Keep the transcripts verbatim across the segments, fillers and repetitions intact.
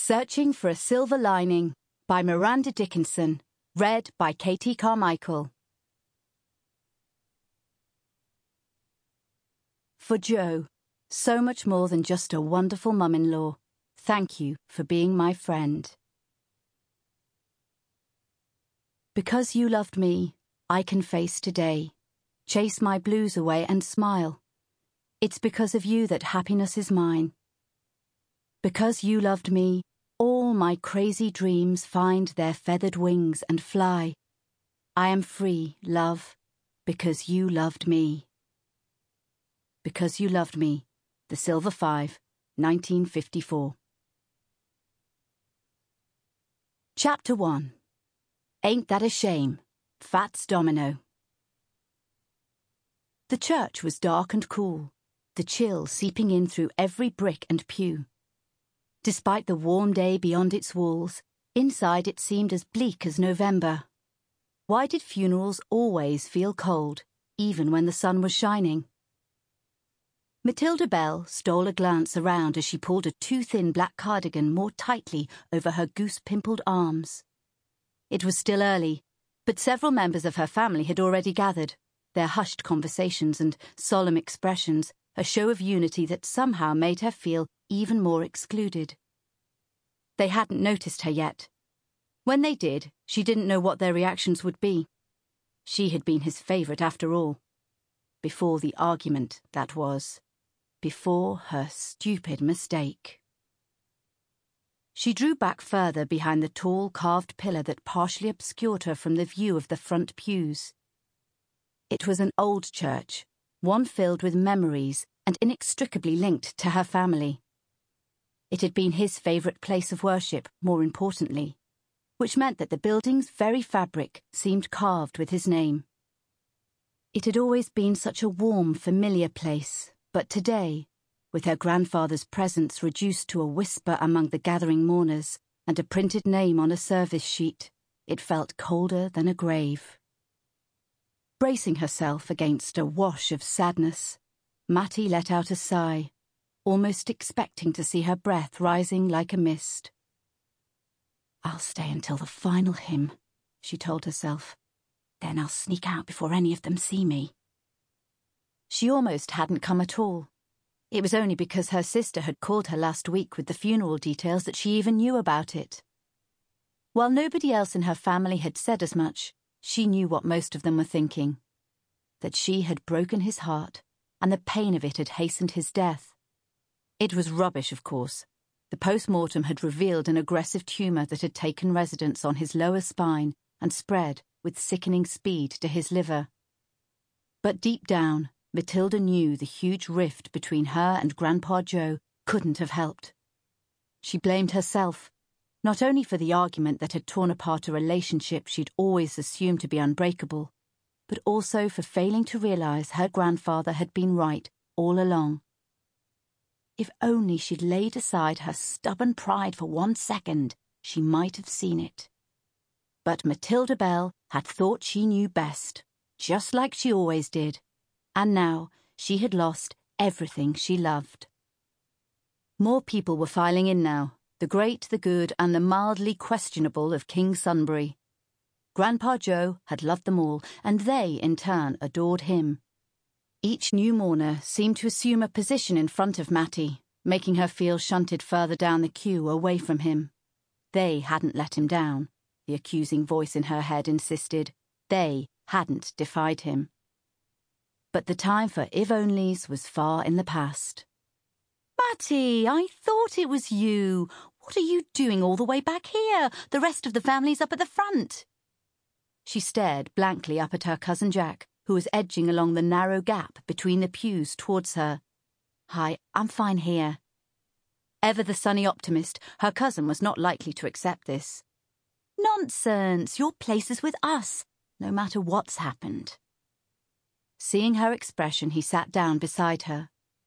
Searching for a Silver Lining by Miranda Dickinson. Read by Katie Carmichael. For Joe, so much more than just a wonderful mum-in-law, thank you for being my friend. Because you loved me, I can face today, chase my blues away and smile. It's because of you that happiness is mine. Because you loved me, all my crazy dreams find their feathered wings and fly. I am free, love, because you loved me. Because You Loved Me, The Silver Five, nineteen fifty-four. Chapter one. Ain't That a Shame? Fats Domino. The church was dark and cool, the chill seeping in through every brick and pew. Despite the warm day beyond its walls, inside it seemed as bleak as November. Why did funerals always feel cold, even when the sun was shining? Matilda Bell stole a glance around as she pulled a too-thin black cardigan more tightly over her goose-pimpled arms. It was still early, but several members of her family had already gathered, their hushed conversations and solemn expressions a show of unity that somehow made her feel even more excluded. They hadn't noticed her yet. When they did, she didn't know what their reactions would be. She had been his favourite after all. Before the argument, that was. Before her stupid mistake. She drew back further behind the tall carved pillar that partially obscured her from the view of the front pews. It was an old church, one filled with memories and inextricably linked to her family. It had been his favourite place of worship, more importantly, which meant that the building's very fabric seemed carved with his name. It had always been such a warm, familiar place, but today, with her grandfather's presence reduced to a whisper among the gathering mourners and a printed name on a service sheet, it felt colder than a grave. Bracing herself against a wash of sadness, Mattie let out a sigh, almost expecting to see her breath rising like a mist. "I'll stay until the final hymn," she told herself. "Then I'll sneak out before any of them see me." She almost hadn't come at all. It was only because her sister had called her last week with the funeral details that she even knew about it. While nobody else in her family had said as much, she knew what most of them were thinking. That she had broken his heart, and the pain of it had hastened his death. It was rubbish, of course. The post-mortem had revealed an aggressive tumour that had taken residence on his lower spine and spread with sickening speed to his liver. But deep down, Matilda knew the huge rift between her and Grandpa Joe couldn't have helped. She blamed herself, not only for the argument that had torn apart a relationship she'd always assumed to be unbreakable, but also for failing to realise her grandfather had been right all along. If only she'd laid aside her stubborn pride for one second, she might have seen it. But Matilda Bell had thought she knew best, just like she always did, and now she had lost everything she loved. More people were filing in now, the great, the good, and the mildly questionable of King Sunbury. Grandpa Joe had loved them all, and they, in turn, adored him. Each new mourner seemed to assume a position in front of Mattie, making her feel shunted further down the queue away from him. They hadn't let him down, the accusing voice in her head insisted. They hadn't defied him. But the time for if-onlys was far in the past. "Mattie, I thought it was you. What are you doing all the way back here? The rest of the family's up at the front." She stared blankly up at her cousin Jack, who was edging along the narrow gap between the pews towards her. "Hi, I'm fine here." Ever the sunny optimist, her cousin was not likely to accept this. "Nonsense, your place is with us, no matter what's happened." Seeing her expression, he sat down beside her.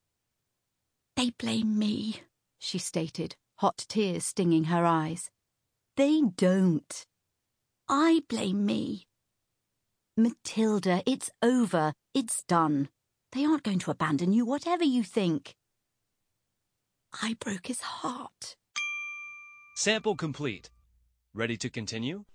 "They blame me," she stated, hot tears stinging her eyes. "They don't. I blame me." "Matilda, it's over. It's done. They aren't going to abandon you, whatever you think." "I broke his heart." Sample complete. Ready to continue?